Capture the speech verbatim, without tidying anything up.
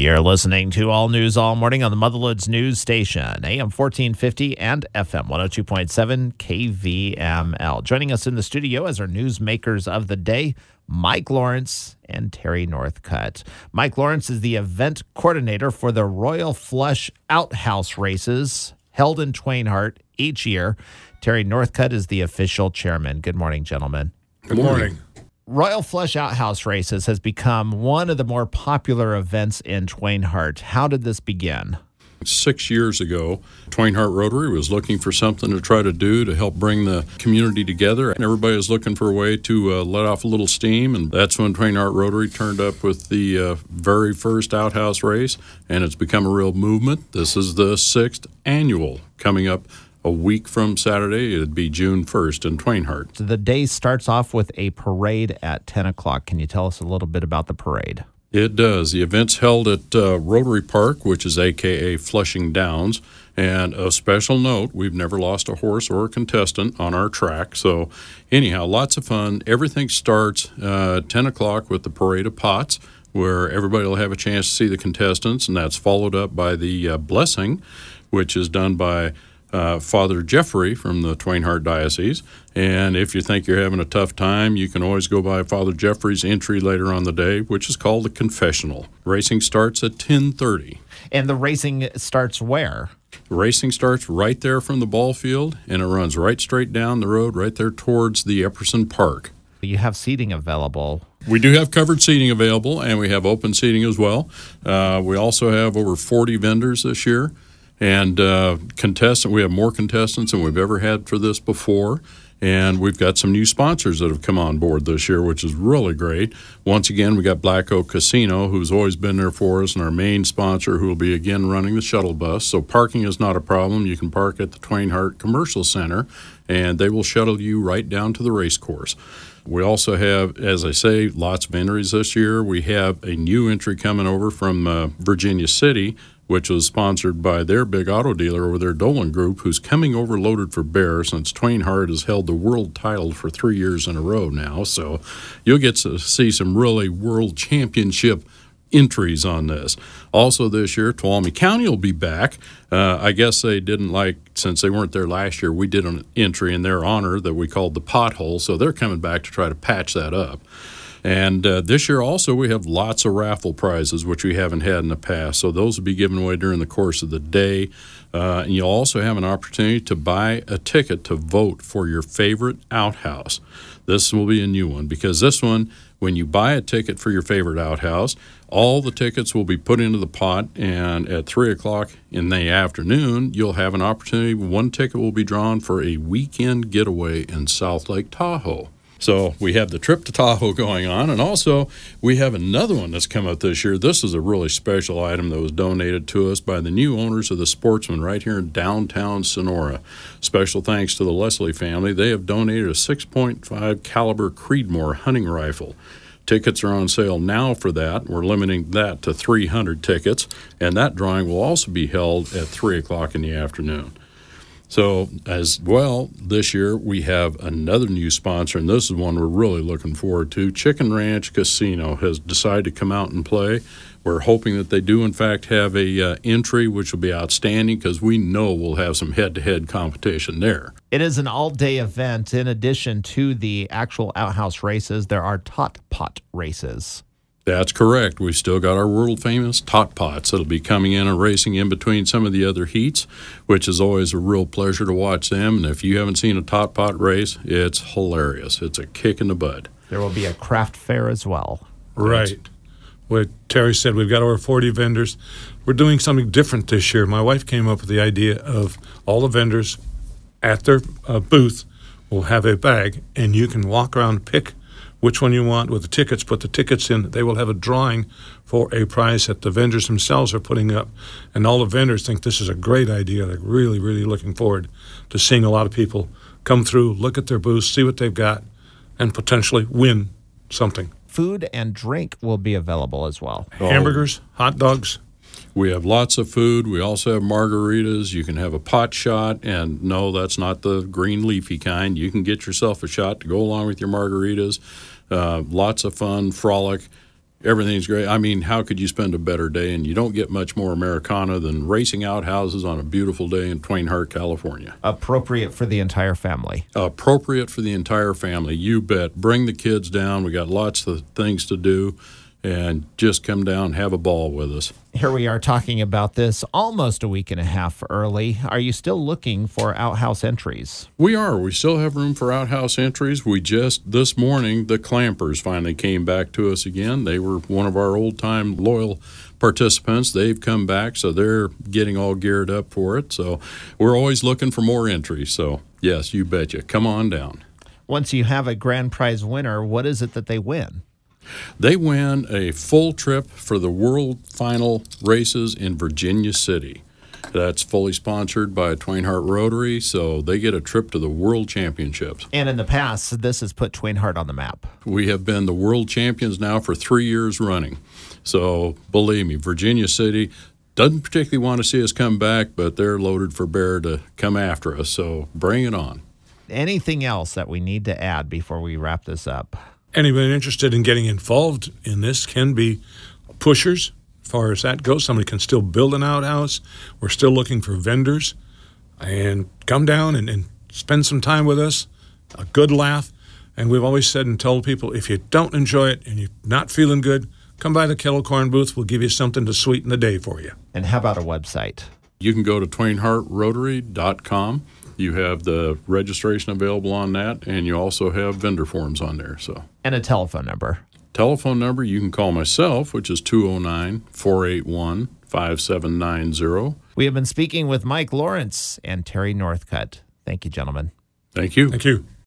You're listening to All News All Morning on the Motherloods News Station, A M fourteen fifty and F M one oh two point seven K V M L. Joining us in the studio as our newsmakers of the day, Mike Lawrence and Terry Northcutt. Mike Lawrence is the event coordinator for the Royal Flush Outhouse races held in Twain Harte each year. Terry Northcutt is the official chairman. Good morning, gentlemen. Good morning. Royal Flush Outhouse races has become one of the more popular events in Twain Harte. How did this begin? Six years ago, Twain Harte Rotary was looking for something to try to do to help bring the community together. And everybody was looking for a way to uh, let off a little steam, and that's when Twain Harte Rotary turned up with the uh, very first outhouse race, and it's become a real movement. This is the sixth annual coming up a week from Saturday. It'd be June first in Twain Harte. The day starts off with a parade at ten o'clock. Can you tell us a little bit about the parade? It does. The event's held at uh, Rotary Park, which is a k a. Flushing Downs. And a special note, we've never lost a horse or a contestant on our track. So anyhow, lots of fun. Everything starts uh, at ten o'clock with the Parade of Pots, where everybody will have a chance to see the contestants, and that's followed up by the uh, blessing, which is done by Uh, Father Jeffrey from the Twain Harte Diocese. And if you think you're having a tough time, you can always go by Father Jeffrey's entry later on the day, which is called the confessional. Racing starts at ten thirty. And the racing starts where? Racing starts right there from the ball field, and it runs right straight down the road, right there towards the Epperson Park. You have seating available. We do have covered seating available, and we have open seating as well. Uh, we also have over forty vendors this year. And uh, contestant, we have more contestants than we've ever had for this before. And we've got some new sponsors that have come on board this year, which is really great. Once again, we got Black Oak Casino, who's always been there for us, and our main sponsor, who will be again running the shuttle bus. So parking is not a problem. You can park at the Twain Harte Commercial Center, and they will shuttle you right down to the race course. We also have, as I say, lots of entries this year. We have a new entry coming over from uh, Virginia City, which was sponsored by their big auto dealer over there, Dolan Group, who's coming over loaded for bear since Twain Harte has held the world title for three years in a row now. So you'll get to see some really world championship entries on this. Also this year, Tuolumne County will be back. Uh, I guess they didn't like, since they weren't there last year, we did an entry in their honor that we called the Pothole, so they're coming back to try to patch that up. And uh, this year also we have lots of raffle prizes, which we haven't had in the past. So those will be given away during the course of the day. Uh, and you'll also have an opportunity to buy a ticket to vote for your favorite outhouse. This will be a new one, because this one, when you buy a ticket for your favorite outhouse, all the tickets will be put into the pot, and at three o'clock in the afternoon, you'll have an opportunity. One ticket will be drawn for a weekend getaway in South Lake Tahoe. So we have the trip to Tahoe going on, and also we have another one that's come up this year. This is a really special item that was donated to us by the new owners of the Sportsman right here in downtown Sonora. Special thanks to the Leslie family. They have donated a six point five caliber Creedmoor hunting rifle. Tickets are on sale now for that. We're limiting that to three hundred tickets, and that drawing will also be held at three o'clock in the afternoon. So as well, this year we have another new sponsor, and this is one we're really looking forward to. Chicken Ranch Casino has decided to come out and play. We're hoping that they do, in fact, have a uh, entry, which will be outstanding, because we know we'll have some head-to-head competition there. It is an all-day event. In addition to the actual outhouse races, there are tot pot races. That's correct. We've still got our world-famous tot pots that'll be coming in and racing in between some of the other heats, which is always a real pleasure to watch them. And if you haven't seen a tot pot race, it's hilarious. It's a kick in the butt. There will be a craft fair as well. Right. What Terry said, we've got over forty vendors. We're doing something different this year. My wife came up with the idea of all the vendors at their uh, booth will have a bag, and you can walk around and pick which one you want with the tickets, put the tickets in. They will have a drawing for a prize that the vendors themselves are putting up. And all the vendors think this is a great idea. They're really, really looking forward to seeing a lot of people come through, look at their booths, see what they've got, and potentially win something. Food and drink will be available as well. Oh. Hamburgers, hot dogs. We have lots of food. We also have margaritas. You can have a pot shot, and no, that's not the green leafy kind. You can get yourself a shot to go along with your margaritas. Uh, lots of fun, frolic. Everything's great. I mean, how could you spend a better day? And you don't get much more Americana than racing outhouses on a beautiful day in Twain Harte, California. Appropriate for the entire family. Appropriate for the entire family. You bet. Bring the kids down. We got lots of things to do. And just come down and have a ball with us. Here we are talking about this almost a week and a half early. Are you still looking for outhouse entries? We are. We still have room for outhouse entries. We just, this morning, the Clampers finally came back to us again. They were one of our old-time loyal participants. They've come back, so they're getting all geared up for it. So we're always looking for more entries. So, yes, you betcha. Come on down. Once you have a grand prize winner, what is it that they win? They win a full trip for the World Final races in Virginia City. That's fully sponsored by Twain Harte Rotary, so they get a trip to the World Championships. And in the past, this has put Twain Harte on the map. We have been the world champions now for three years running. So believe me, Virginia City doesn't particularly want to see us come back, but they're loaded for bear to come after us, so bring it on. Anything else that we need to add before we wrap this up? Anyone interested in getting involved in this can be pushers. As far as that goes, somebody can still build an outhouse. We're still looking for vendors. And come down and, and spend some time with us, a good laugh. And we've always said and told people, if you don't enjoy it and you're not feeling good, come by the Kettle Corn booth. We'll give you something to sweeten the day for you. And how about a website? You can go to twain harte rotary dot com. You have the registration available on that, and you also have vendor forms on there. So, and a telephone number. Telephone number, you can call myself, which is two oh nine, four eight one, five seven nine zero. We have been speaking with Mike Lawrence and Terry Northcutt. Thank you, gentlemen. Thank you. Thank you.